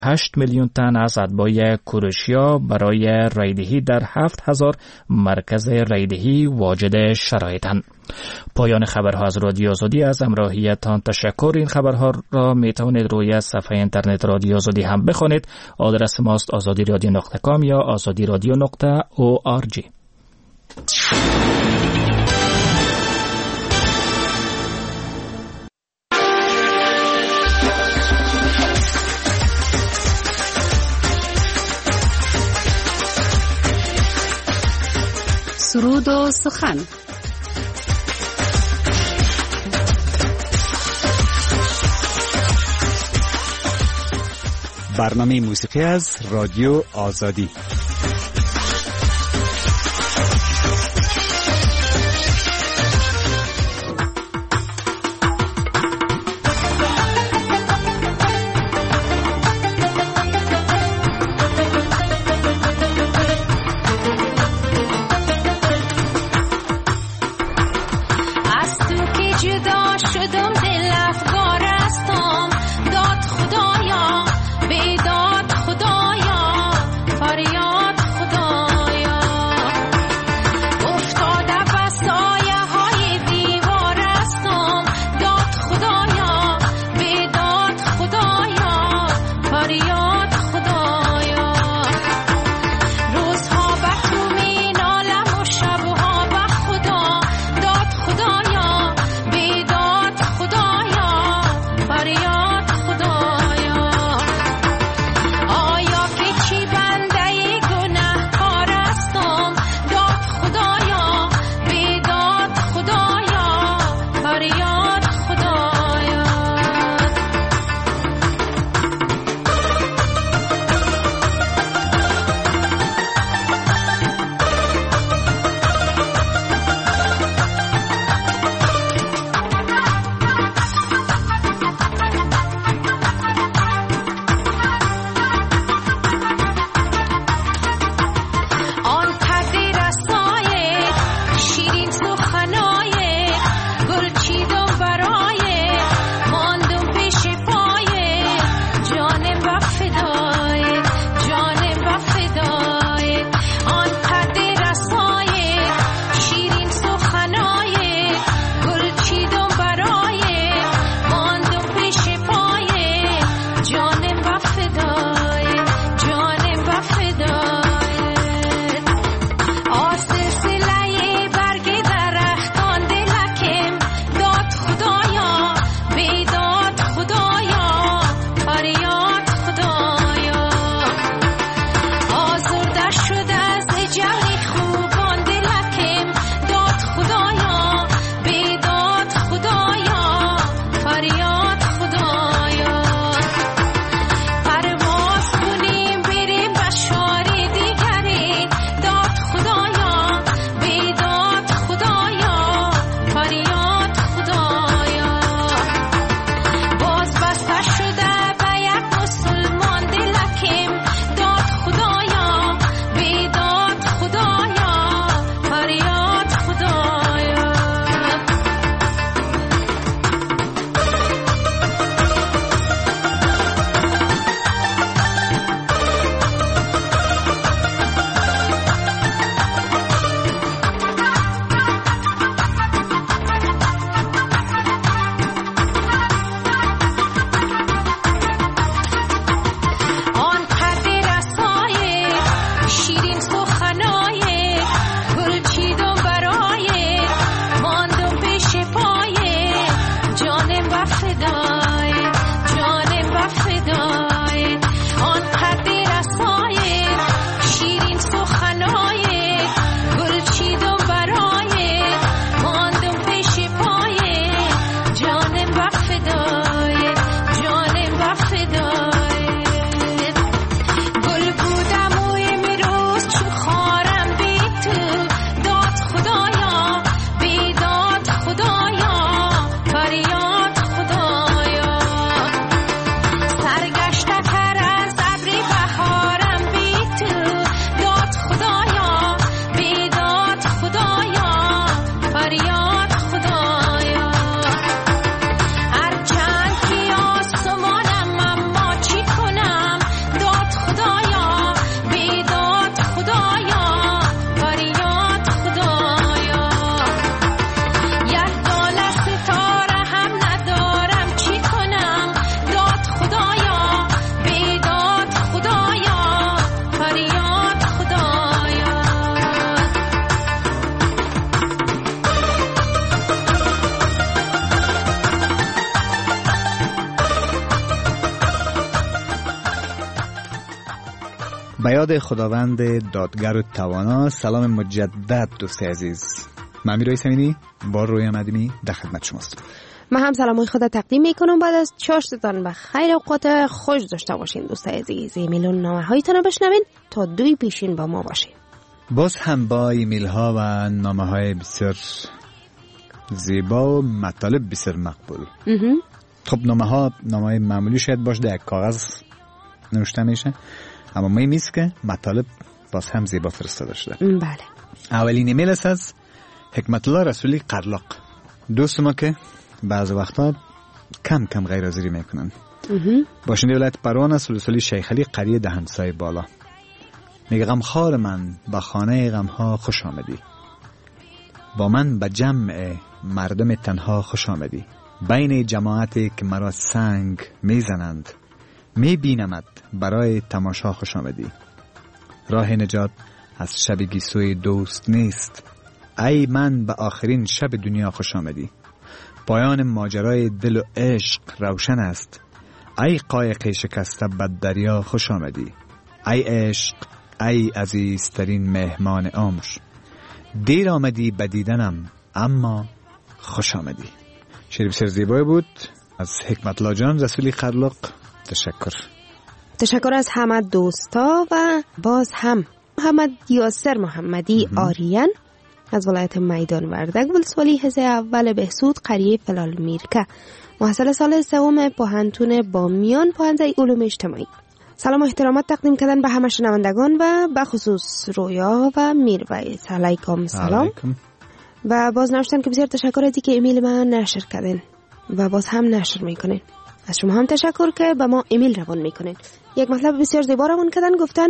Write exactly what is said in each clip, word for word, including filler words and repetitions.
هشت میلیون تن از اتباع کروشیا برای رایدهی در هفت هزار مرکز رایدهی واجد شرایطند. پایان خبرها از رادیو آزادی. از همراهیتان تشکر. این خبرها را می توانید روی صفحه اینترنت رادیو آزادی هم بخوانید. آدرس ماست آزادی رادیو نقطه کام یا آزادی رادیو نقطه او آر جی. سرود و سخن. برنامه موسیقی از رادیو آزادی. به یاد خداوند دادگر و توانا، سلام مجدد دوست عزیز. من امیرعلی سمینی با رویا مدنی در خدمت شماست. من هم سلامای خدا تقدیم میکنم بعد از چاشتتان و خیر اوقات خوش داشته باشین دوست عزیز. ایمیل نامه هایتان رو بشنوین تا دوی پیشین با ما باشین. باز هم با ایمیل ها و نامه های بسیار زیبا و مطالب بسیار مقبول. خب نامه ها نامه های معمولی شاید باشه، در یک کاغذ نوشته میشه، اما مهم است که مطالب باز هم زیبا فرستاده شده. بله. اولین ایمیل است از حکمت الله رسولی قرلاق، دوست ما که بعض وقتا کم کم غیر حاضری میکنن. باشنده ولایت پروان است، رسولی شیخ علی قریه دهنسای بالا. میگه غمخوار من با خانه غمها خوش آمدی، با من به جمع مردم تنها خوش آمدی، بین جماعتی که مرا سنگ میزنند میبینمت برای تماشا خوش آمدی. راه نجات از شب گیسوی دوست نیست، ای من به آخرین شب دنیا خوش آمدی. پایان ماجرای دل و عشق روشن است، ای قایق شکسته بد دریا خوش آمدی. ای عشق ای عزیزترین مهمان عمر، دیر آمدی به دیدنم اما خوش آمدی. شعر بسیار زیبایی بود از حکمت الله جان رسولی قرلاق. تشکر. تشکر از همه دوستا و باز هم محمد یاسر محمدی آریان از ولایت میدان وردک ولسوالی حصه اول بهسود قریه فلال میرکه، محصل سال سوم پوهنتون بامیان پوهنده علوم اجتماعی. سلام و احترامات تقدیم کردن به همه شنوندگان و به خصوص رویا و میرویس. علیکم سلام. علیکم. و باز نوشتن که بسیار تشکر از اینکه ایمیل من نشر کردین و باز هم نشر میکنین. از شما هم تشکر که به ما ایمیل روان میکنین. یک مطلب بسیار زیبا روان کردن، گفتن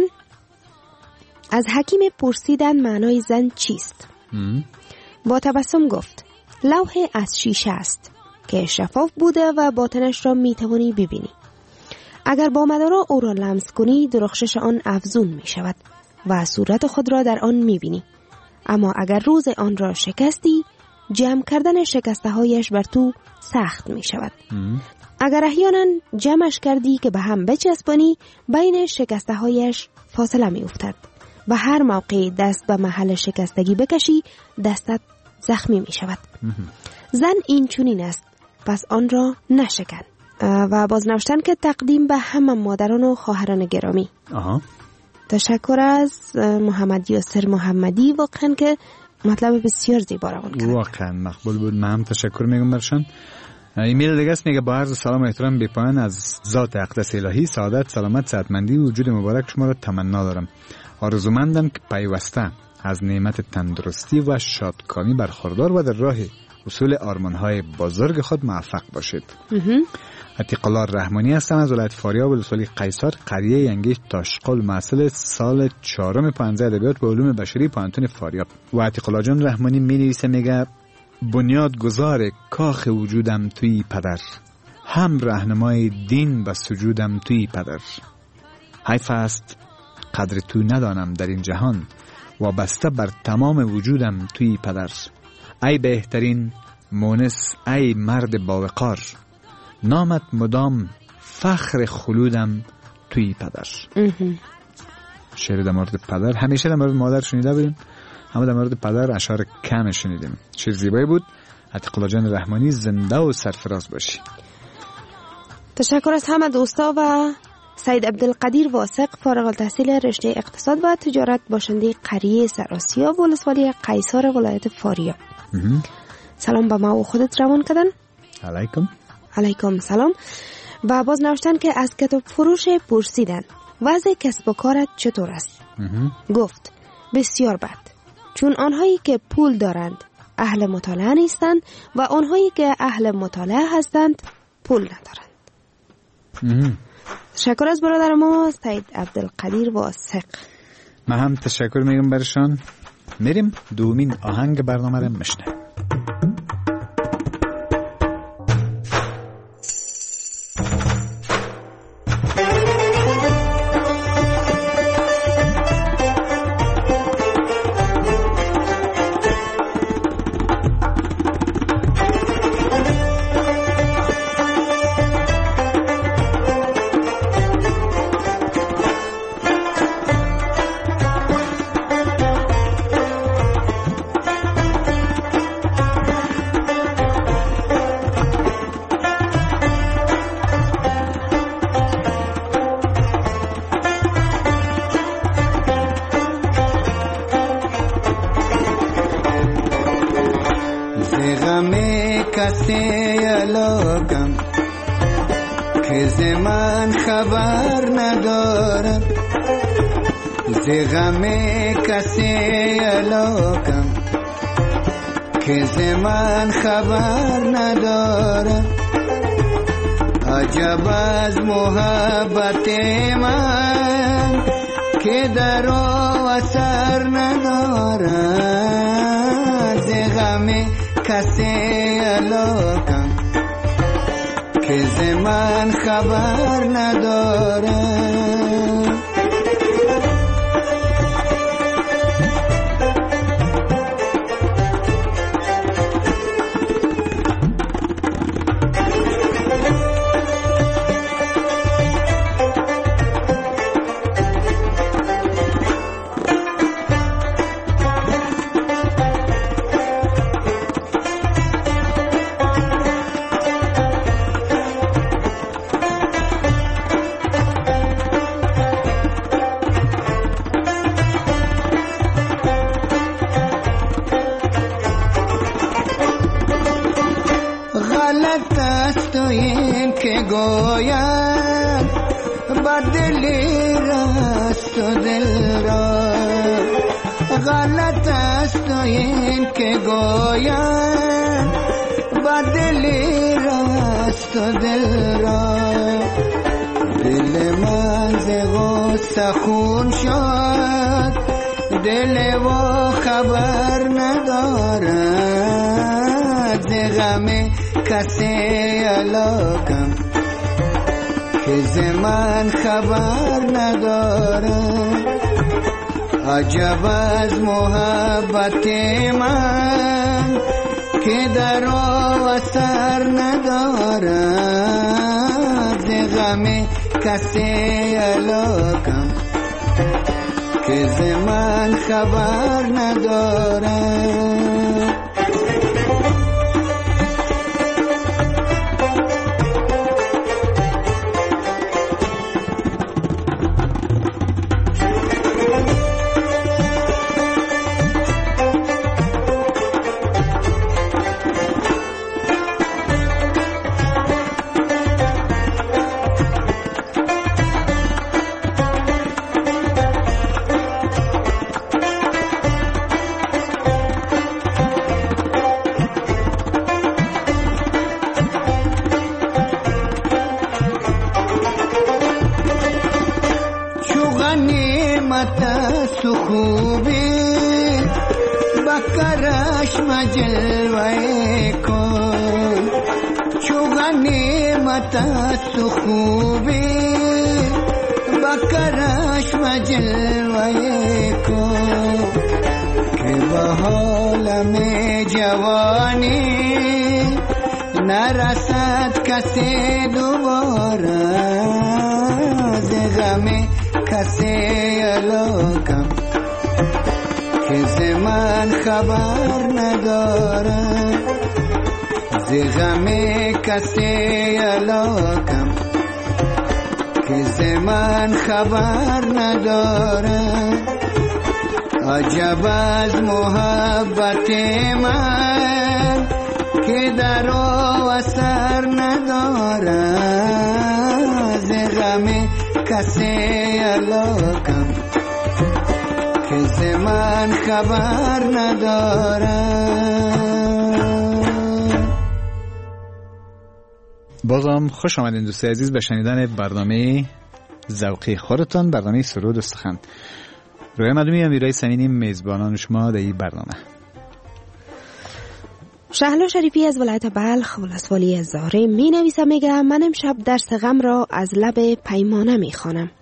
از حکیم پرسیدن معنای زن چیست؟ م. با تبسم گفت لوح از شیشه است که شفاف بوده و باطنش را میتوانی ببینی. اگر با مدارا او را لمس کنی درخشش آن افزون می شود و صورت خود را در آن می بینی. اما اگر روز آن را شکستی جمع کردن شکسته هایش بر تو سخت می شود. ام. اگر احیانا جمعش کردی که به هم بچسبانی بین شکسته هایش فاصله می افتد و هر موقع دست به محل شکستگی بکشی دستت زخمی می شود. ام. زن این چنین است، پس آن را نشکن. و باز نوشتن که تقدیم به همه مادران و خواهران گرامی. آها. تشکر از محمد یاسر محمدی، واقعا که مطلب بسیار زیبا روان کرد. واقعا مقبول بود. من هم تشکر میگم برشان. ایمیل دیگه است، میگه با عرض سلام و احترام بی پایان از ذات اقدس الهی سعادت، سلامت، صحتمندی و وجود مبارک شما را تمنا دارم. آرزومندم که پیوسته از نعمت تندرستی و شادکامی برخوردار و در راه اصول آرمان‌های بزرگ خود موفق باشید. عتیق الله رحمانی هستم از ولایت فاریاب ولسوالی قیصر قریه ینگیش تاشقل، محصل سال چهارم پانزده ادبیات به علوم بشری پوهنتون فاریاب. و عتیق الله جان رحمانی می نویسه، میگه بنیاد گذار کاخ وجودم توی پدر، هم راهنمای دین و سجودم توی پدر. حیف است قدر تو ندانم در این جهان، و بسته بر تمام وجودم توی پدر. ای بهترین مونس ای مرد باوقار، نامت مدام فخر خلودم توی پدر. شعر در مورد پدر، همیشه در مورد مادر شنیده بودیم، اما در مورد پدر اشعار کم شنیدیم. شعر زیبایی بود. عتیق الله جان رحمانی زنده و سرفراز باشی. تشکر از همه دوستا و سید عبدالقدیر واسق فارغ التحصیل رشته اقتصاد و تجارت باشنده قریه سراسیا ولسوالی قیصر ولایت فاریاب. سلام به ما و خودت روان کردن. علیکم. علیکم سلام. و باز نوشتن که از کتاب فروش پرسیدن وضع کسب و کارت چطور است؟ گفت بسیار بد، چون آنهایی که پول دارند اهل مطالعه نیستند و آنهایی که اهل مطالعه هستند پول ندارند. تشکر از برادر ما سید عبدالقدیر واسق. من هم تشکر میگم برشان. میریم دومین آهنگ برنامه رو میشنویم. کسی علاقم که ز من خبر ندارد، ز غم کسی علاقم که ز من خبر ندارد. عجب از محبت من که در او اثر ندارد، ز غم کسی علاقم که ز من خبر ندارد. غلط است این که گوید بدلی راست و دل را، غلط است این که گوید بدلی راست و دل را. دل من ز غصه خون شد، دل و خبر ندارد، ز غم کسی علاقم که ز من خبر ندارد. عجب از محبت من که در او اثر ندارد، ز غم کسی علاقم که ز من خبر ندارد. غنیمت است خوبی بکرش مجلوه کن، چو غنیمت است خوبی بکرش مجلوه کن، که به حالم جوانی نرسد کسی دوباره، ز غم کسی علاقم که ز من خبر ندارد، ز غم کسی علاقم که ز من خبر ندارد. عجب از محبت من که در او اثر ندارد، ز غم کسی علاقم که ز من خبر ندارد. بازم خوش آمدین دوستای عزیز به شنیدن برنامه ذوقی خودتان، برنامه سرود و سخن. روی مدومی امیرای سنینی میزبانان شما در این برنامه. شهلا شریفی از ولایت بلخ ولسوالی زاره می نویسم، میگه من امشب درس غم را از لب پیمانه می خوانم،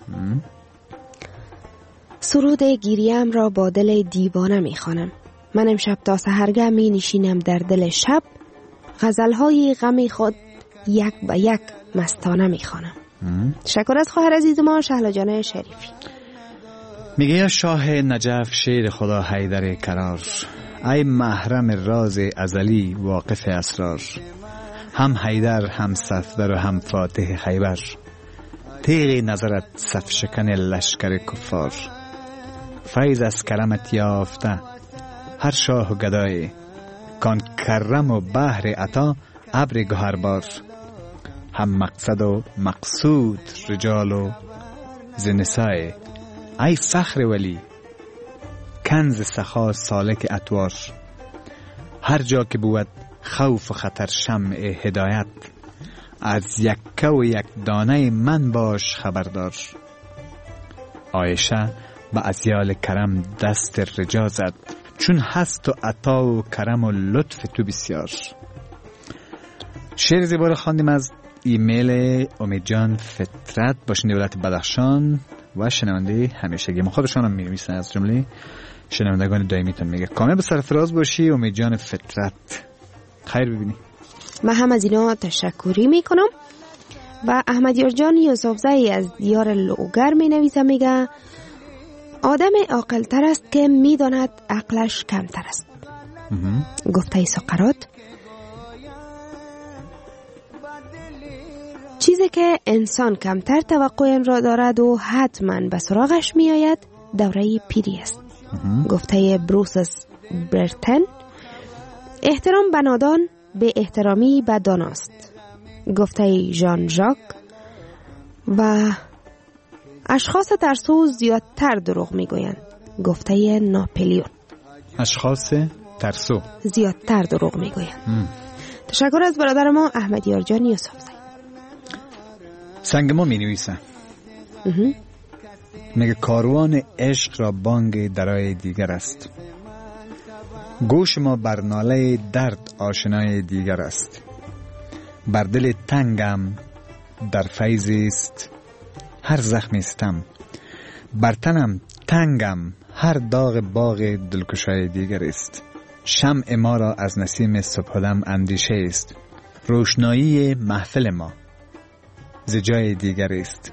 سرود گیریم را با دل دیوانه می خوانم. من امشب تا سحرگه می نشینم در دل شب، غزلهای غم خود یک به یک مستانه می خوانم. تشکر از خواهر عزیز ما شهلا جان شریفی. میگه یا شاه نجف شیر خدا حیدر کرار، ای محرم راز ازلی واقف اسرار، هم حیدر هم صفدر و هم فاتح خیبر، تیغ نظرت صف شکن لشکر کفار، فیض از کرمت یافته هر شاه و گدای، کان کرم و بحر عطا ابر گهربار. هم مقصد و مقصود رجال و زنسای، ای فخر ولی کنز سخا سالک اتوار. هر جا که بود خوف و خطر شمع هدایت، از یکه و یک دانه من باش خبردار. عایشه با ازیال کرم دست رجا زد، چون هست و عطا و کرم و لطف تو بسیار. شعر زیبا رو خواندیم از ایمیل امیدجان فطرت، باشنده ولایت بدخشان و شنونده همیشگی ما. خودشان هم می‌نویسن از جمله شنوندگان دائمیتون. میگه کامل به سرفراز باشی امیدجان فطرت، خیر ببینی. من هم از اینا تشکری میکنم. و احمدیار جان یوسفزئی از دیار لوگر می نویسه، میگه آدم عاقل تر است که میداند عقلش کمتر است. گفته سقراط. چیزی که انسان کمتر توقع آن را دارد و حتما به سراغش می آید دوره پیری است. گفته بروس برتن. احترام به نادان به احترامی به داناست. گفته ژان ژاک. و اشخاص ترسو زیادتر دروغ میگویند. گفته ناپلیون. اشخاص ترسو زیادتر دروغ میگویند. تشکر از برادر ما احمدیار جان یوسفزئی. سنگ ما می نویسه، میگه کاروان عشق را بانگ درای دیگر است، گوش ما بر ناله درد آشنای دیگر است. بر دل تنگم در فیض است هر زخم استم، بر تنم تنگم هر داغ باغ دلکشای دیگر است. شمع ما را از نسیم صبحدم اندیشه است، روشنایی محفل ما ز جای دیگر است.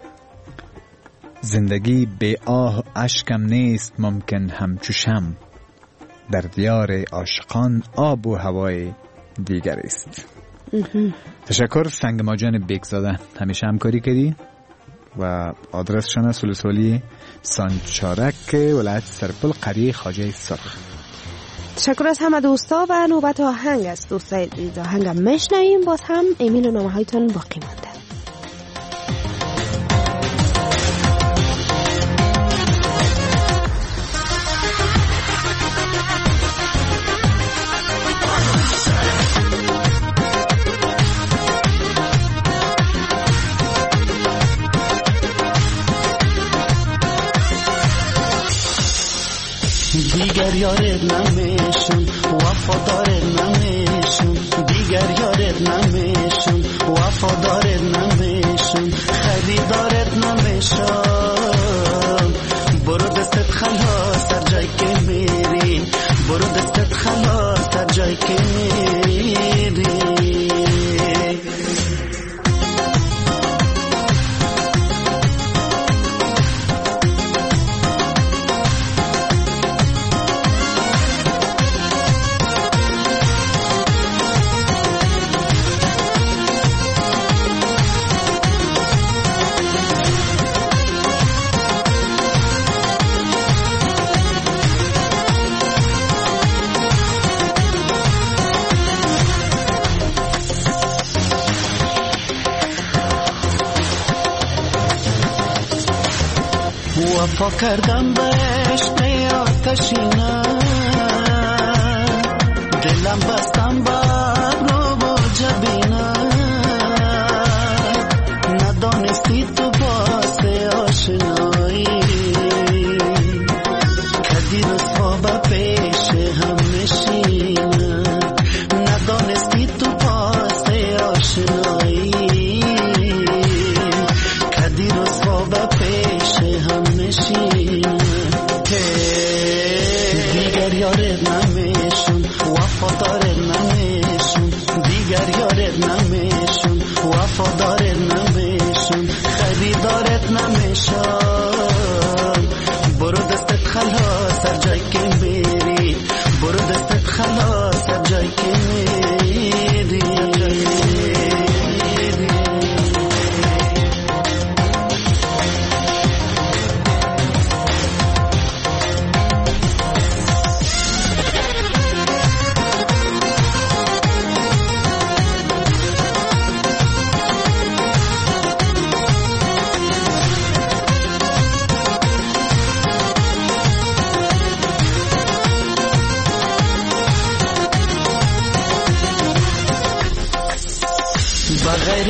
زندگی به آه و اشکم نیست ممکن همچو شمع، در دیار عاشقان آب و هوای دیگر است. تشکر سنگ ماجان بیگزاده، همیشه همکاری کردی. و آدرسشان سلسولی سانچارک ولایت سرپل قریه خواجه سرخ. تشکر از همه دوستا و نوبت آهنگ است. دوستای عزیز آهنگم میشنویم، باز هم ایمیل و نامه هایتون باقی مونده. دیگر یارت نمیشم وفادارت نمیشم، دیگر یارت نمیشم وفادارت نمیشم، خریدارت نمیشم. برو دستت خلاص در جای که میری، برو دستت خلاص در جای که میری. وفا کردم به عشق آتشینه، دلم بستم بر رو و جبینه، ندانستی تو باز آشنایی، کدی رسوا به پیش هم نشینه، ندانستی تو باز آشنایی، کدی رسوا به پیش هم دیگر یارت نمیشم وفادارت نمیشم، دیگر یارت نمیشم وفادارت نمیشم، خریدارت نمیشم. برو دستت خلاص هر جای که میری، برو دستت خلاص هر جای که میری.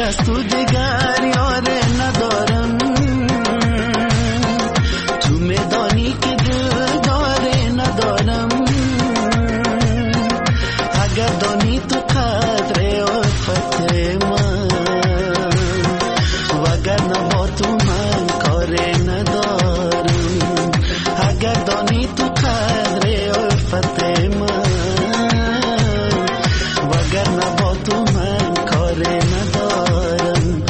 از تو دیگر یار ندارم، تو میدانی که دل داره ندارم. اگر دانی تو قدر الفت من، وگرنه با تو من کار ندارم. اگر دانی تو قدر الفت من، وگرنه با تو من کار ندارم.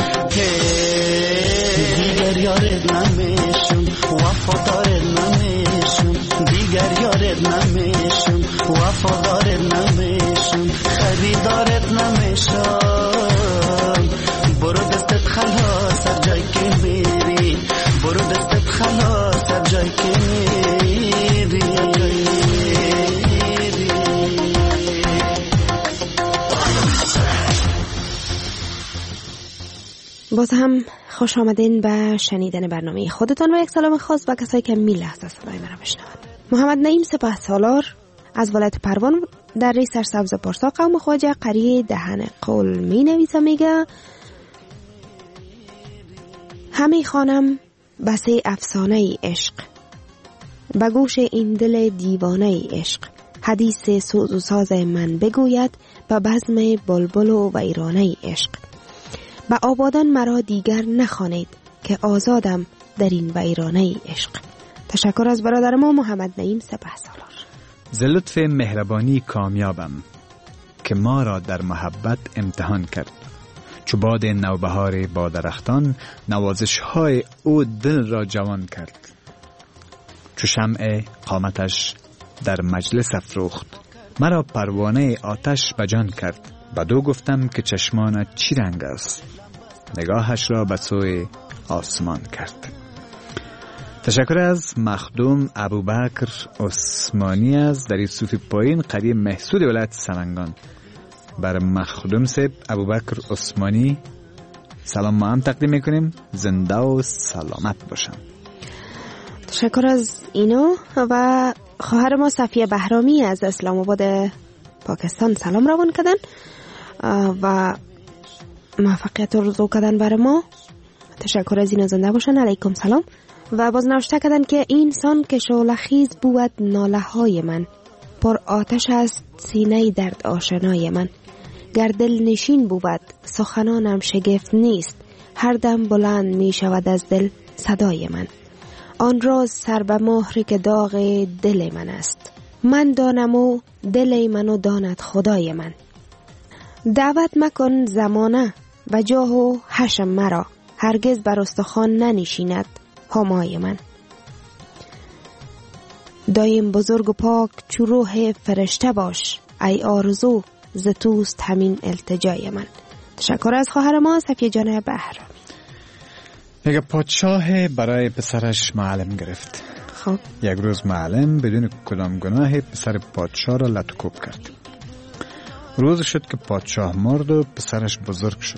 دیگر یارت نمیشم، وفادارت نمیشم. دیگر یارت نمیشم، وفادارت نمیشم. خریدارت نمیشم. برو دستت خلاص هر جای که میری، برو دستت خلاص هر جای که میری. باز هم خوش آمدین به شنیدن برنامه خودتان و یک سلام خاص به کسایی که می لحظه صدای مرا بشنوند. محمد نعیم سپهسالار از ولایت پروان در ری سرسبز پارسا قوم خواجه قریه دهن قول می نویسه. میگه همی خوانم بسه افسانه ای عشق، به گوش این دل دیوانه ای عشق. حدیث سوز و ساز من بگوید، به بزم بلبل و ویرانه ای عشق. به آبادان مرا دیگر نخوانید، که آزادم در این ویرانه ای عشق. تشکر از برادر ما محمد نعیم سپهسالار. ز لطف مهربانی کامیابم، که ما را در محبت امتحان کرد. چو باد نوبهار با درختان، نوازش های او دل را جوان کرد. چو شمع قامتش در مجلس افروخت، مرا پروانه آتش بجان کرد. بدو گفتم که چشمانت چی رنگ است، نگاهش را به سوی آسمان کرد. تشکر از مخدوم ابوبکر عثمانی از در صوفی پایین قریه محسود ولایت سمنگان. بر مخدوم سب ابوبکر عثمانی سلام ما هم تقدیم میکنیم. زنده و سلامت باشن. تشکر از اینو. و خواهر ما صفیه بهرامی از اسلام آباد پاکستان سلام روان کردن و موفقیت رزو کردن برای ما. تشکر از اینو. زنده باشن. علیکم سلام. و باز نوشته کردن که این سان که شعله‌خیز بود ناله های من، پر آتش است سینه درد آشنای من. گر دل نشین بود سخنانم شگفت نیست، هر دم بلند می شود از دل صدای من. آن راز سر به مهری که داغ دل من است، من دانم و دل منو داند خدای من. دعوت مکن زمانه و جاه و حشم مرا، هرگز بر استخوان ننشیند همای من. دایم بزرگ و پاک چو روح فرشته باش، ای آرزو ز توست همین التجای من. تشکر از خواهر ما صفیه جان بهرامی. یک پادشاه برای پسرش معلم گرفت. خب یک روز معلم بدون کدام گناه پسر پادشاه را لطکوب کرد. روز شد که پادشاه مرد و پسرش بزرگ شد.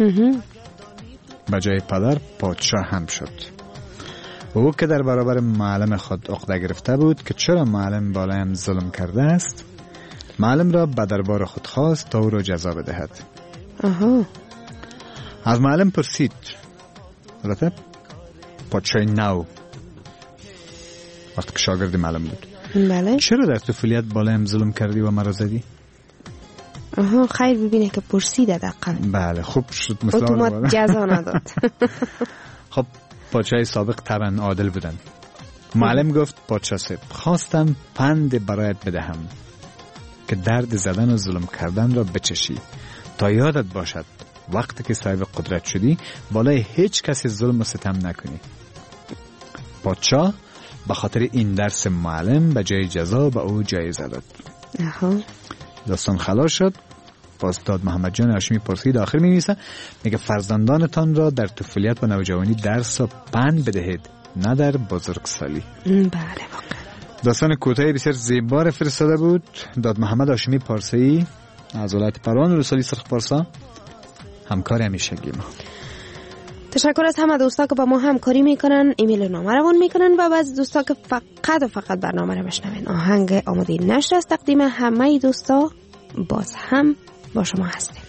به جای پدر پادشاه هم شد. او که در برابر معلم خود عقده گرفته بود که چرا معلم بالایم ظلم کرده است، معلم را به دربار خود خواست تا او را جزا بدهد. آها. از معلم پرسید، البته پادشاه نو وقتی که شاگرد معلم بود، بله، چرا در طفولیت بالایم ظلم کردی و مرا زدی؟ آها، خیر ببینه که پرسیده دقیقا. بله خوب شد، مثلا اتومات جزا نداد. خب پادشاه سابق طبعا عادل بودن. معلم گفت پادشاه صاحب، خواستم پند برایت بدهم که درد زدن و ظلم کردن را بچشی تا یادت باشد وقتی که صاحب قدرت شدی بالای هیچ کسی ظلم و ستم نکنی. پادشاه به خاطر این درس معلم به جای جزا به او جایزه داد. آها. داستان خلاص شد. باز داد محمد جان هاشمی پرسید، آخر می نویسه میگه فرزندانتان را در طفولیت و نوجوانی درس و پند بدهید، نه در بزرگسالی. بله واقعا. داستان کوتاهی بسیار زیبا فرستاده بود داد محمد هاشمی پارسی از ولایت پروان و رسولی سرخ پارسا، همکار همیشگی ما. تشکر از همه دوستا که با ما همکاری میکنن، ایمیل و نامه روان میکنن و از دوستا که فقط و فقط برنامه رو بشنوین. آهنگ آماده نشر از تقدیم همه دوستا باز هم با شما هستیم.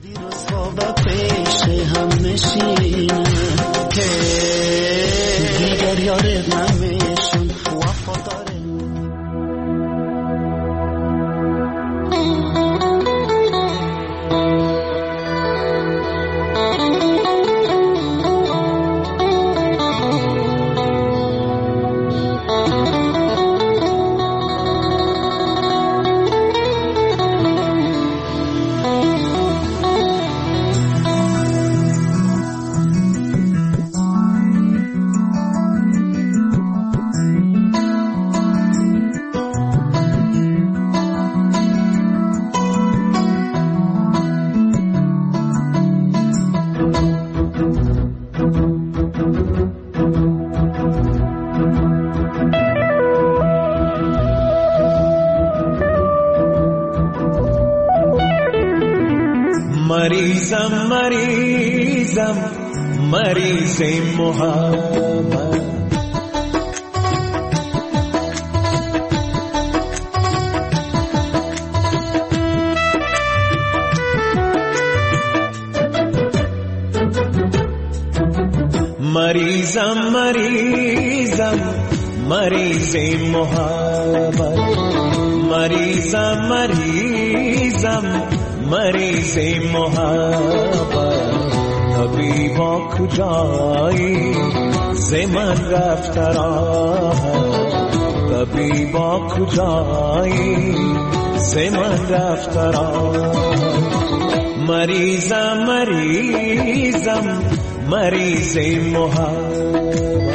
مریضم مریضم مریض محبت مریضم مریضم مریض محبت مریضم مریضم مریض محبت طبیبا کجایی ز من رفت راحت طبیبا کجایی ز من رفت راحت مریضم مریضم مریض محبت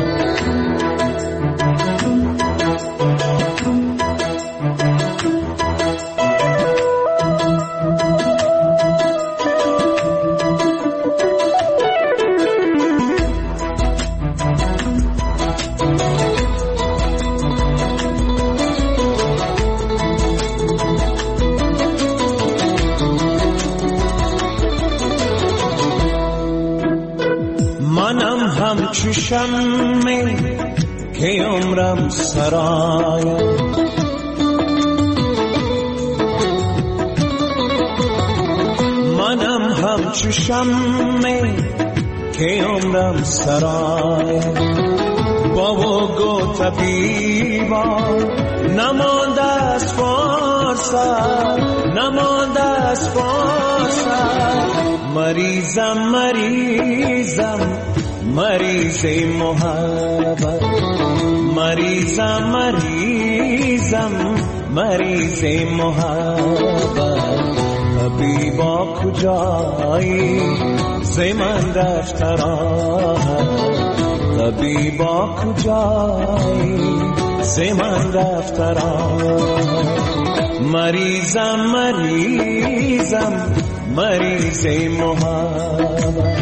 همچو شمع که عمرم سرایم منم همچو شمع که عمرم سرایم بابا گو طبیبا نمانده از فرصت نمانده از فرصت مریضم مریضم مریض محبت مریضم مریضم مریض محبت طبیبا کجایی ز من رفت راحت طبیبا کجایی ز من رفت راحت مریضم مریضم مریض محبت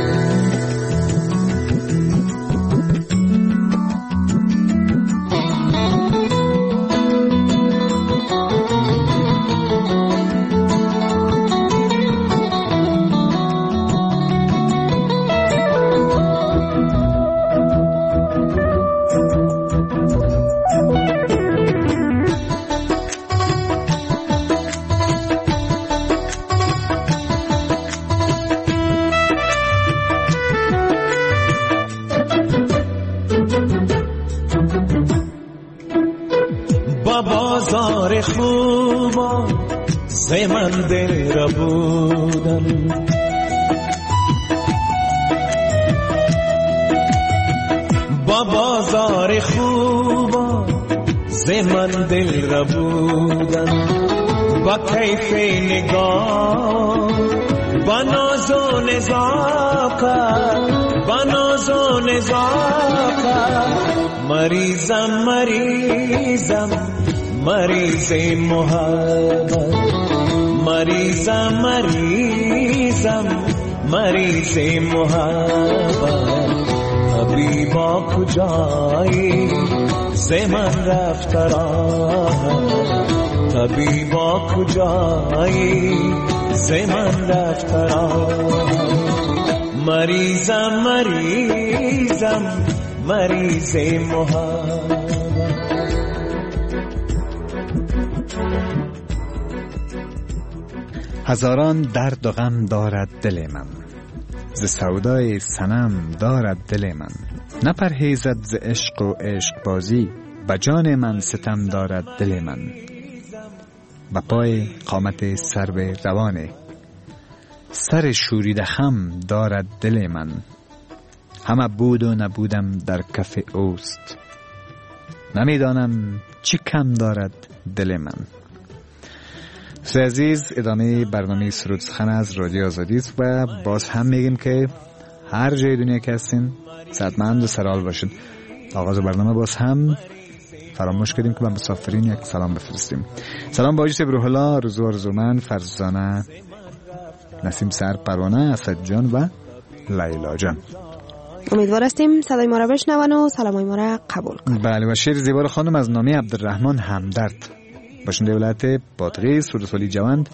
بازار خوبا ز من دل را بودم با بازار خوبا ز من دل را بودم با کیف نگاه با ناز و نزاکت با ناز و نزاکت مریضم مریضم مریض محبت مریضم مریضم مریض محبت طبیبا کجایی ز من رفت راحت طبیبا کجایی ز من رفت راحت مریضم مریضم مریض محبت هزاران درد و غم دارد دل من، ز سودای صنم دارد دل من. نپرهیزد ز عشق و عشق بازی، به جان من ستم دارد دل من. به پای قامت سرو روانه، سر شوریده خم دارد دل من. همه بود و نبودم در کف اوست، نمیدانم چی کم دارد دل من. دوستان عزیز، ادامه برنامه سرود سخن از رادیو آزادی است و باز هم میگیم که هر جای دنیا که هستین صحتمند و سرحال باشید. آغاز برنامه باز هم فراموش کردیم که به مسافرین یک سلام بفرستیم. سلام با حاجی روح الله، رضا آرزومند، فرزانه، نسیم سر، پروانه، اسد جان و لیلا جان. امیدوار هستیم صدای ما را بشنون و سلامای ما را قبول کنید. بله، و شعر زیبا خانم از نامی عبدالرحمن همدرد، باشنده ولایت بادغیس، ولسوالی جوند،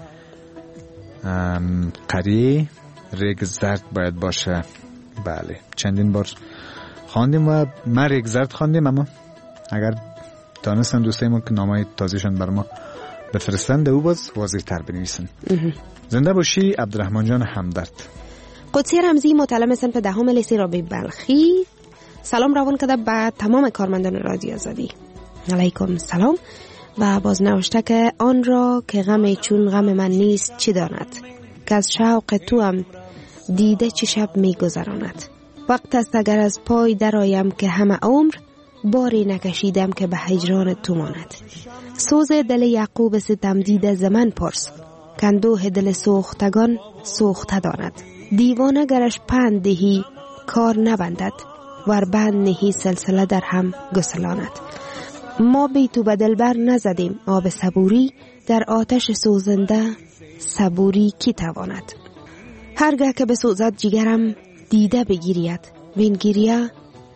قریه ریگ زرد باید باشه. بله، چندین بار خواندیم و ما ریگ زرد خواندیم، اما اگر دانستن دوستای ما که نامای تازهشان بر ما بفرستن ده او باز واضح تر بنویسن. زنده باشی عبدالرحمن جان همدرد. قدسی رمزی، متعلم صنف دهم لیسه رابعه بلخی، سلام روان کرده به تمام کارمندان رادیو آزادی. علیکم سلام. و باز نوشته که آن را که غم چون غم من نیست چی داند، که از شوق تو هم دیده چی شب می گذراند. وقت است اگر از پای درایم که همه عمر باری نکشیدم که به هجران تو ماند. سوز دل یعقوب ستم دیده زمن پرس، کندوه دل سوختگان سوخته داند. دیوانه گرش پند دهی کار نبندد، ور بند نهی سلسله در هم گسلاند. ما بی تو بدل بر نزدیم آب صبوری، در آتش سوزنده صبوری کی تواند. هرگاه که بسوزد جگرم دیده بگیرید، وین گیریه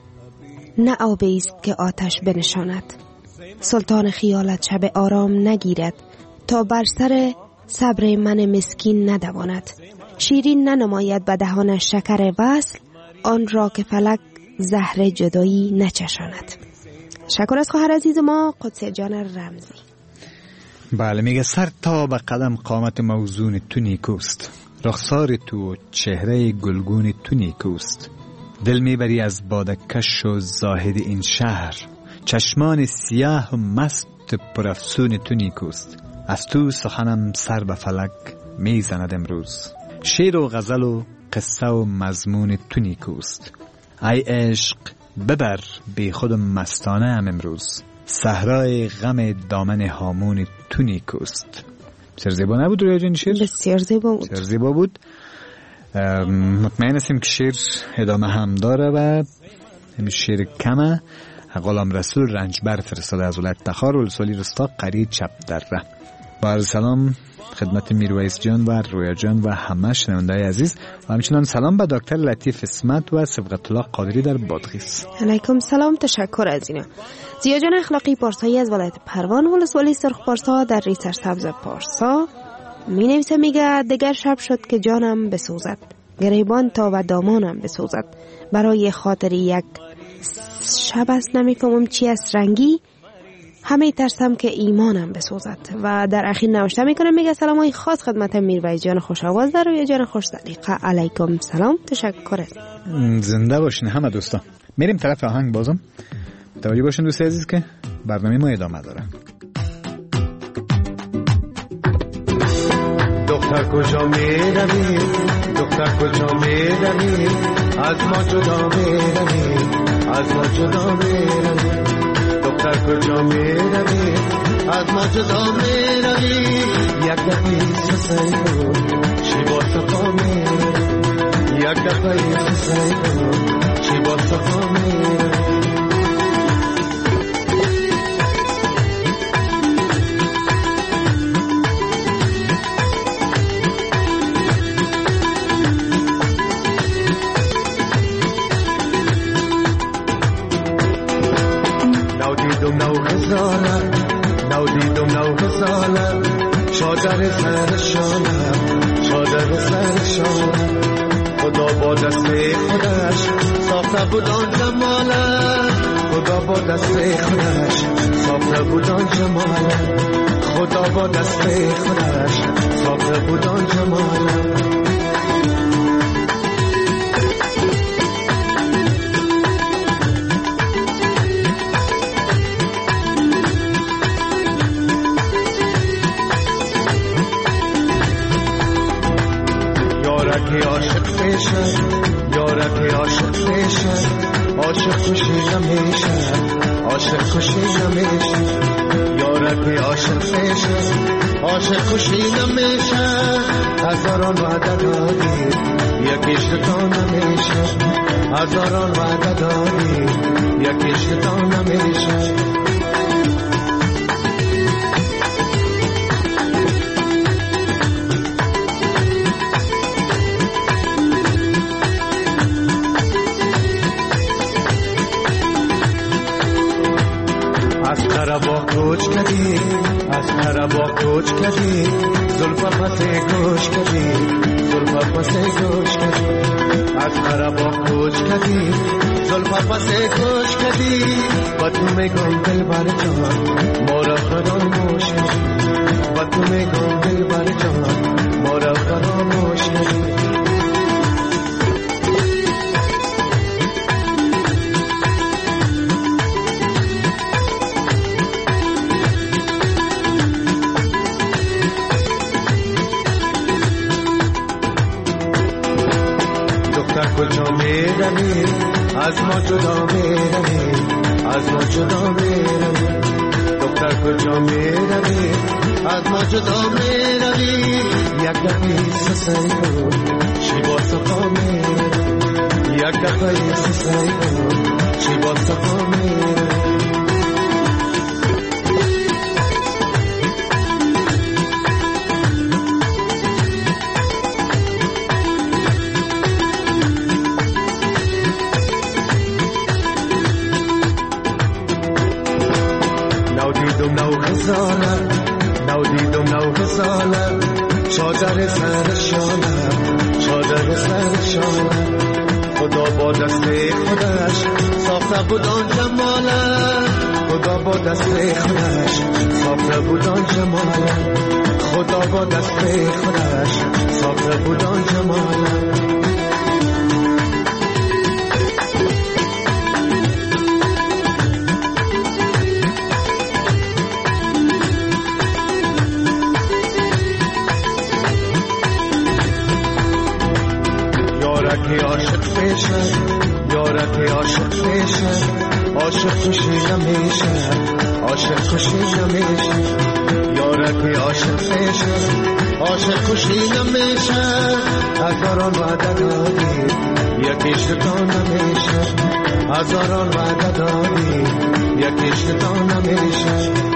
نه آبی است که آتش بنشاند. سلطان خیالت شب آرام نگیرد، تا بر سر صبر من مسکین ندواند. شیرین ننماید به دهانش شکر وصل، آن را که فلک زهر جدایی نچشاند. شکر از خواهر عزیز ما قدسی جان رمزی. بله، میگه سر تا به قدم قامت موزون تو نیکوست، رخسار تو چهره گلگون تو نیکوست. دل میبری از بادکش و زاهد این شهر، چشمان سیاه و مست پرافسون تو نیکوست. از تو سخنم سر به فلک میزند امروز، شعر و غزل و قصه و مضمون تو نیکوست. ای عشق ببر بی خود مستانه هم امروز، صحرای غم دامن هامون تو نیکوست. بسیار زیبا نبود رویا جان شعر؟ بسیار زیبا بود. بسیار زیبا بود. مطمئن هستیم که شعر ادامه هم داره و همین شعر کمه. غلام رسول رنجبر فرستاده از ولایت تخار، ولسوالی رستا، قریه چپ دره. با عرض سلام خدمت میرویس جان و رویا جان و همه شنونده‌های عزیز و همچنان سلام به دکتر لطیف اسمت و سبقت الله قادری در بادغیس. علیکم سلام، تشکر از اینا. زیا جان اخلاقی پارسایی از ولایت پروان، ولسوالی سرخ پارسا در ریسر سبز پارسا می نویسه، میگه دگر شب شد که جانم بسوزد، گریبان تا و دامانم بسوزد. برای خاطر یک شب است نمیفهمم چی است رنگی، همه ترسم که ایمانم بسوزد. و در اخیر نوشته میکنم، میگه سلامای خاص خدمت میرویس جان خوش آواز در روی جان خوش سلیقه. علیکم سلام، تشکر. زنده باشین همه دوستان. میریم طرف آهنگ بازم. توجه باشین دوست عزیز که برنامه ما ادامه داره. دختر کجا میروی، دختر کجا میروی، از ما جدا میروی، از ما جدا میروی. دختر کجا میروی، از ما جدا میروی. یک دفعه سسای کن چی با صفا میروی، یک دفعه سسای کن چی با صفا میروی. نو دیدم نو غزالم، چادر سر شانم، چادر سر شانم. خدا با دست خودش ساخته بود آن جمالم، خدا با دست خودش ساخته بود آن جمالم. خدا با دست خودش ساخته بود آن جمالم. یارک عاشق پیشن، یارک عاشق پیشن، عاشق خوشی نمیشن، عاشق خوشی نمیشن. یارک عاشق پیشن، عاشق خوشی نمیشن. هزاران وعده دادی یکیش تو نمیشن، هزاران وعده دادی یکیش تو نمیشن. از قربا کوچ کردی، از قربا کوچ کردی، زلفا پس گوش کردی، زلفا پس گوش کردی. از قربا کوچ کردی، زلفا پس گوش کردی. با تو میگم دل بر جان مورا فراموش کردی، با تو میگم دل بر جان مورا فراموش کردی. کجا میروی از ما جدا میروی، از ما جدا میروی. دختر کجا میروی از ما جدا میروی. یک دفعه سسری کن چی با صفا میروی، یک دفعه سسری کن چی با صفا میروی. نو دیدم نو غزالم، چادر سر شانم، چادر سر شانم. خدا با دست خودش ساخته بود آن جمالم، خدا با دست خودش ساخته بود آن جمالم، خدا با دست خودش ساخته بود آن جمالم. یارک عاشق پیشن، یارک عاشق پیشن، عاشق خوشی نمیشن، عاشق خوشی نمیشن. یارک عاشق پیشن، عاشق خوشی نمیشن. هزاران وعده دادی یکیش تو نمیشن، هزاران وعده دادی یکیش تو نمیشن.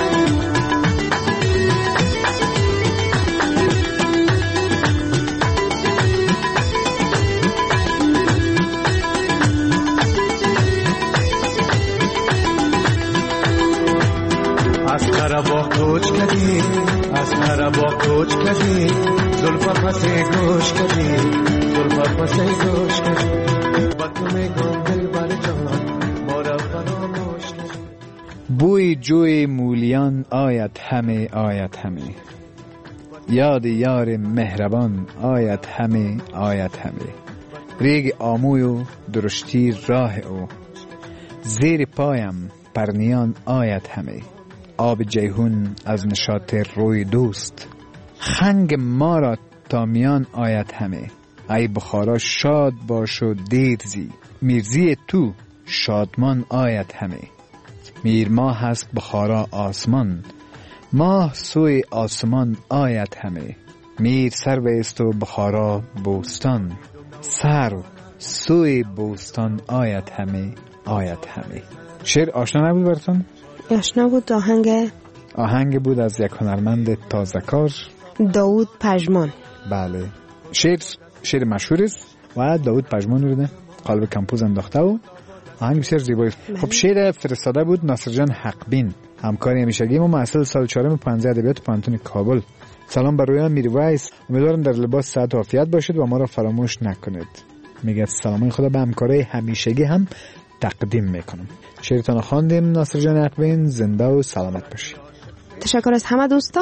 از قربا کوچ کردی، از قربا کوچ کردی، زلفا پس گوش کردی، زلفا پس گوش کردی. با تو میگم دل بر جان مورا فراموش کردی. بوی جوی مولیان آید همه آید همه، یاد یار مهربان آید همه آید همه. ریگ آموی و درشتی راه او، زیر پایم پرنیان آید همه. آب جیهون از نشاط روی دوست، خنگ ما را تا میان آید همه. ای بخارا شاد باش و دیرزی، میرزی تو شادمان آید همه. میر ماه هست بخارا آسمان، ماه سوی آسمان آید همه. میر سر بیست و بخارا بوستان، سر سوی بوستان آید همه آید همه. شعر آشنا نبود براتون؟ آشنا بود. آهنگ آهنگ بود از یک هنرمند تازه‌کار، داوود پژمان. بله، شعر شعر مشهور است و داوود پژمان رو قالب کمپوز انداخته و آهنگ بسیار زیبایی. خب شعر فرستاده بود ناصر جان حقبین، همکار همیشگی ما، محصل سال چهارم پانزده ادبیات پانتون کابل. سلام بر رویان میرویس، امیدوارم در لباس صحت و عافیت باشید و ما را فراموش نکنید. میگه سلام خدا به همکارای همیشگی هم تقدیم میکنم. شعرتان خواندیم ناصر جان حقبین، زنده و سلامت باشید. تشکر از همه دوستا.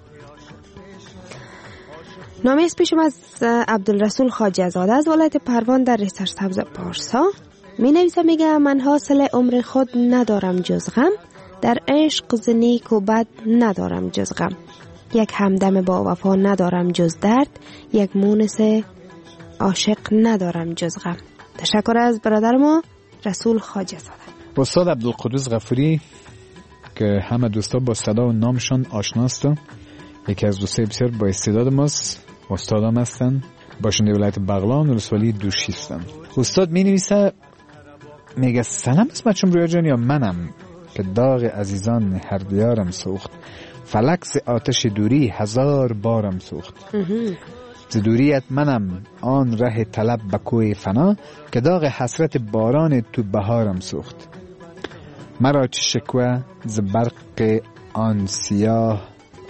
نامه از پیشم از عبدالرسول خواجه زاده از ولایت پروان در ریسر سبز پارسا. می نویسه، میگه من حاصل عمر خود ندارم جز غم، در عشق ز نیک و بد ندارم جز غم، یک همدم با وفا ندارم جز درد، یک مونس عاشق ندارم جز غم. تشکر از برادر ما رسول خواجه زاده. استاد عبدالقدوس غفوری که همه دوستا با صدا و نامشان آشناست، یکی از دوستای بسیار با استعداد ماست، استاد هم هستن، باشنده ولایت بغلان ولسوالی دوشی هستن. استاد می نویسه، میگه سلام از بچم رویا جان، یا منم که داغ عزیزان هر دیارم سوخت، فلک ز آتش دوری هزار بارم سوخت، ز دوریت منم آن ره طلب به کوی فنا، که داغ حسرت باران تو بهارم سوخت، مرا چه شکوه ز برق آن سیاه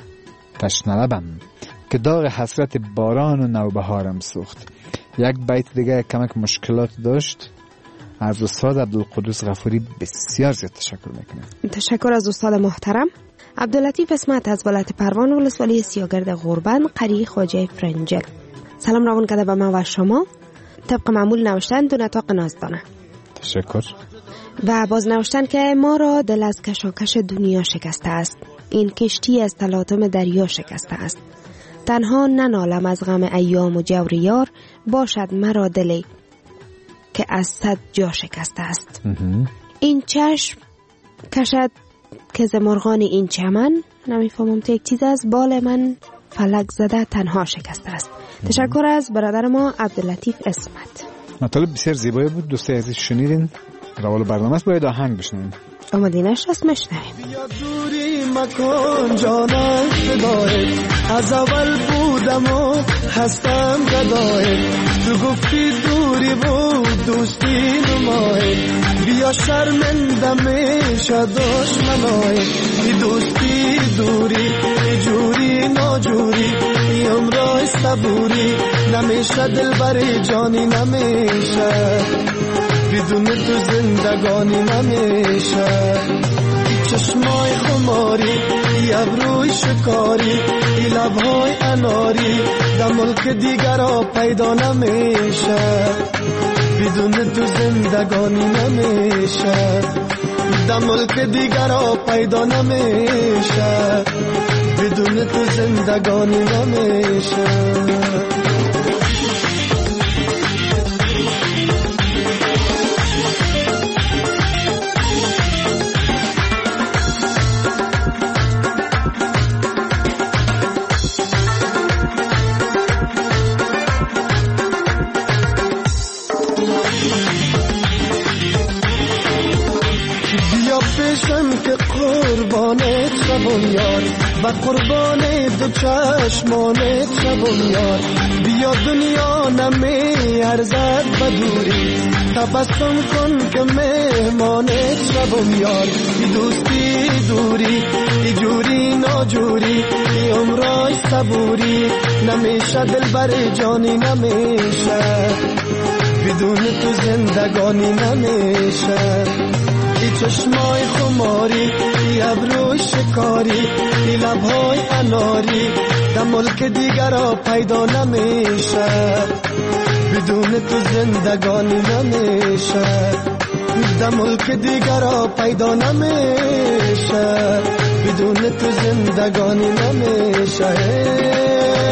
تشنلبم، که داغ حسرت باران و نوبهارم سوخت. یک بیت دیگه کمک مشکلات داشت. از استاد عبدالقدوس غفوری بسیار زیاد تشکر میکنم. تشکر از استاد محترم. عبداللطیف اسمت از ولایت پروان ولسوالی سیاگرد غربن قریه خواجه فرنجل. سلام روان کرده به من و شما. طبق معمول نوشتن دو نطاق نازدانه. تشکر. و باز نوشتن که ما را دل از کشاکش دنیا شکسته است، این کشتی از تلاطم دریا شکسته است، تنها ننالم از غم ایام و جور یار، باشد مرا دلی که از صد جا شکسته است. این چشم کشد که ز مرغان این چمن، نمیفهمم تو یک چیز از بال من فلک زده تنها شکسته است. تشکر از برادر ما عبداللطیف اسمت. مطالب بسیار زیبایی بود. دوستای عزیز شنیدین، روال برنامه است، باید آهنگ بشنویم. آمدینش است مشنویم. بیا دوری مکن جانم فدای، از اول بودم و هستم گدای، تو گفتی دوری بود دوستی نمای، بیا شرمنده میشه دشمنای، ای دوستی دوری ای جوری ناجوری، ای عمرای صبوری نمیشه دل بری جانی نمیشه، بدون تو زندگانی نمیشه، چشمای خماری ای ابروی شکاری ای لبهای اناری در ملک دیگر را پیدا نمیشه، بدون تو زندگانی نمیشه، در ملک دیگر را پیدا نمیشه، بدون تو زندگانی نمیشه. که قربانت شبم یار، و قربان دو چشمانت شبم یار، بیا دنیا نمی ارزد بدوری، تبسم کن که مهمانت شبم یار، ای دوستی دوری ای جوری ناجوری، ای عمرای صبوری نمیشه دل بر جانی نمیشه، بدون تو زندگانی نمیشه، ای چشمای خماری ای ابروی شکاری ای لبهای اناری در ملک دیگر را پیدا نمیشه، بدون تو زندگانی نمیشه، در ملک دیگر را پیدا نمیشه، بدون تو زندگانی نمیشه.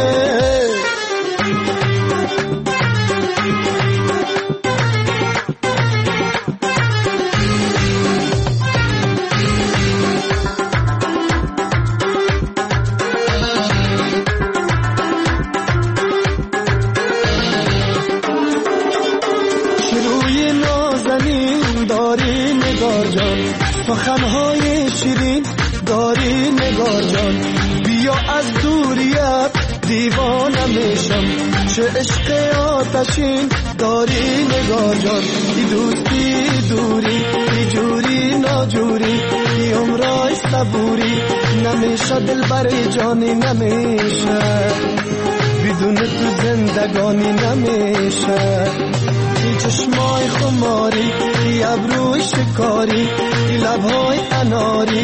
سخنهای شیرین داری نگار جان، بیا از دوریت دیوانه میشم، چه عشق آتشین داری نگار جان، ای دوستی دوری ای جوری ناجوری، ای عمرای صبوری نمیشه دل بر جانی نمیشه، بدون تو زندگانی نمیشه، ای چشمای خماری ای ابروی شکاری ای لبهای اناری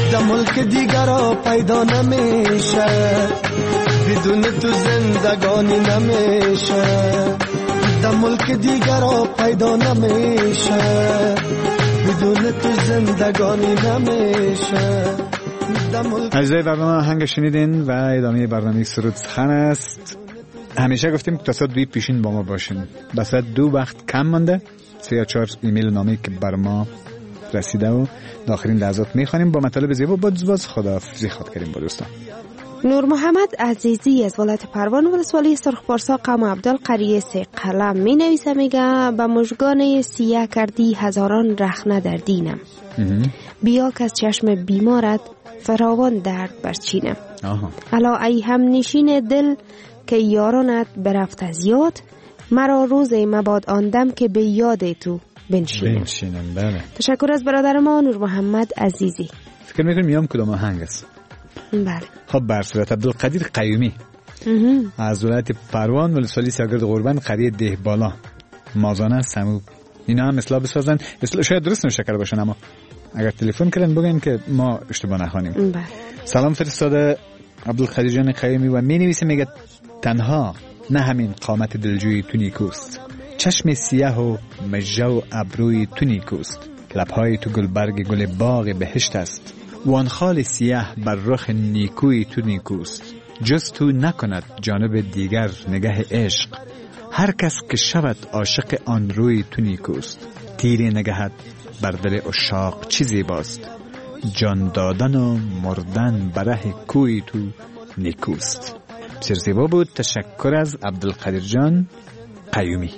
در ملک دیگر پیدا نمیشه، بدون تو زندگانی نمیشه، در ملک دیگر پیدا نمیشه، بدون تو زندگانی نمیشه. اجزای برنامه آهنگ شنیدین و ادامه برنامه سرود سخن است. همیشه گفتیم که تا ساعت دوی پیشین با ما باشین. به ساعت دو وقت کم مانده. سه یا چهار ایمیل نامی که بر ما رسیده و داخلین لحظات میخوانیم با مطالب زیبا. باز باز خداحافظی خود کردیم با دوستان. نور محمد عزیزی از ولایت پروان ولسوالی سرخپارسا قوم عبدالقریه سه قلم می نویسه، میگه به مژگان سیاه کردی هزاران رخنه در دینم، بیا که از چشم بیمارت فراوان درد برچینم. الا ای هم نشین دل که یارانت برفت از یاد، مرا روز مباد آندم که به یاد تو بنشینم. بنشینم بله. تشکر از برادر ما نور محمد عزیزی. فکر میکنم میام کدام آهنگ است. بله. خب بر صورت عبدالقدیر قیومی از ولایت پروان ولسوالی سیاگرد قربان قریه ده بالا مازانه سمو، اینا هم اصلاح بسازن. اصلاح شاید درست نشه کرده باشن، اما اگر تلفن کردن بگن که ما اشتباه نخوانیم. بله. سلام فرستاده عبدالقدیر جان قیومی و می نویسه، میگه تنها نه همین قامت دلجوی تو نیکوست، چشم سیاه و مژه و ابروی تو نیکوست، لبهای تو گلبرگ گل باغ بهشت است، وان خال سیاه بر رخ نیکوی تو نیکوست، جز تو نکند جانب دیگر نگه عشق، هر کس که شود عاشق آن روی تو نیکوست، تیر نگهت بر دل عشاق چی زیباست، جان دادن و مردن بره کوی تو نیکوست. بسیار زیبا بود. تشکر از عبدالقدیر جان قیومی.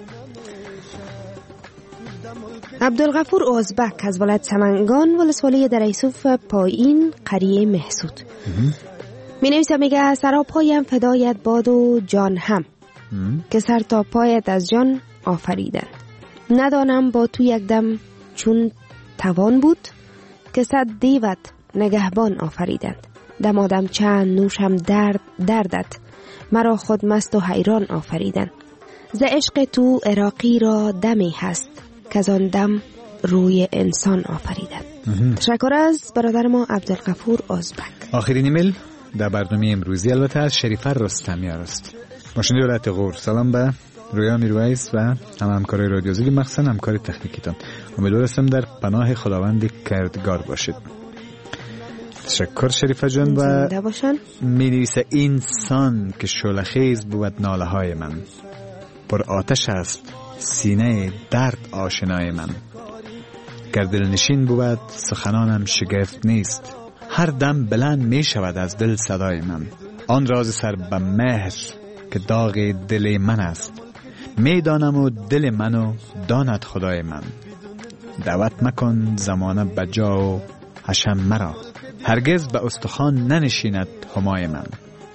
عبدالغفور ازبک از ولایت سمنگان ولسوالی در ایسوف پایین قریه محسود می نویسه، میگه سراپایم فدایت باد و جان هم ام. که سر تا پایت از جان آفریدن، ندانم با تو یک دم چون توان بود که صد دیوت نگهبان آفریدند، دمادم چند نوشم درد دردت، مرا خود مست و حیران آفریدن، ز عشق تو عراقی را دمی هست که از آن دم روی انسان آفریدن. تشکر از برادر ما عبدالغفور ازبک. آخرین ایمیل در برنامه امروزی البته از شریفه رستمیار است. باشنده ولایت غور. سلام به رویا میرویس و هم همکارای رادیو زلی، مخصوصا همکار تکنیکیتان. امیدوارم در پناه خداوند کردگار باشید. تشکر شریفه جان. و می نویسه انسان که شعله‌خیز بود ناله های من، پر آتش است سینه درد آشنای من، گر دلنشین بود سخنانم شگفت نیست، هر دم بلند می شود از دل صدای من، آن راز سر به مهر که داغ دل من است، می دانم و دل منو داند خدای من، دعوت مکن زمانه بجا و حشم مرا، هرگز به استخوان ننشیند همای من،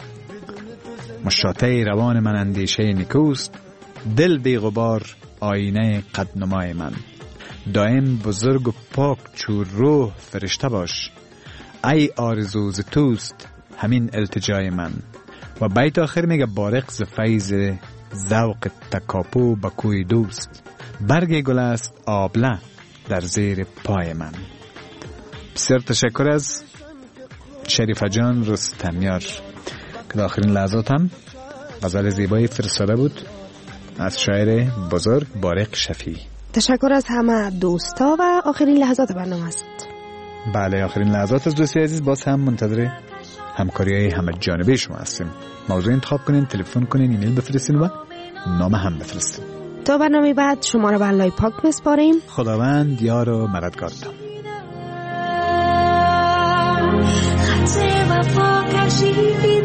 مشاطه روان من اندیشه نیکوست، دل بی غبار آینه قدنمای من، دائم بزرگ و پاک چو روح فرشته باش، ای آرزو ز توست همین التجای من. و بیت آخر میگه بارق ز فیض ذوق تکاپو با کوی دوست، برگ گل است آبله در زیر پای من. بسیار تشکر از شریفه جان رستمیار که آخرین لحظات هم غزل زیبایی فرستاده بود از شاعر بزرگ بارق شفیعی. تشکر از همه دوستا و آخرین لحظات برنامه است. بله آخرین لحظات از دوستی عزیز. باز هم منتظر همکاری های همه جانبه شما هستیم. موضوع انتخاب کنین، تلفن کنین، ایمیل بفرستین و نام هم بفرستین. تا برنامه بعد شما را به الله پاک میسپاریم. خداوند یار و مددگارتان. خط وفا کشیدی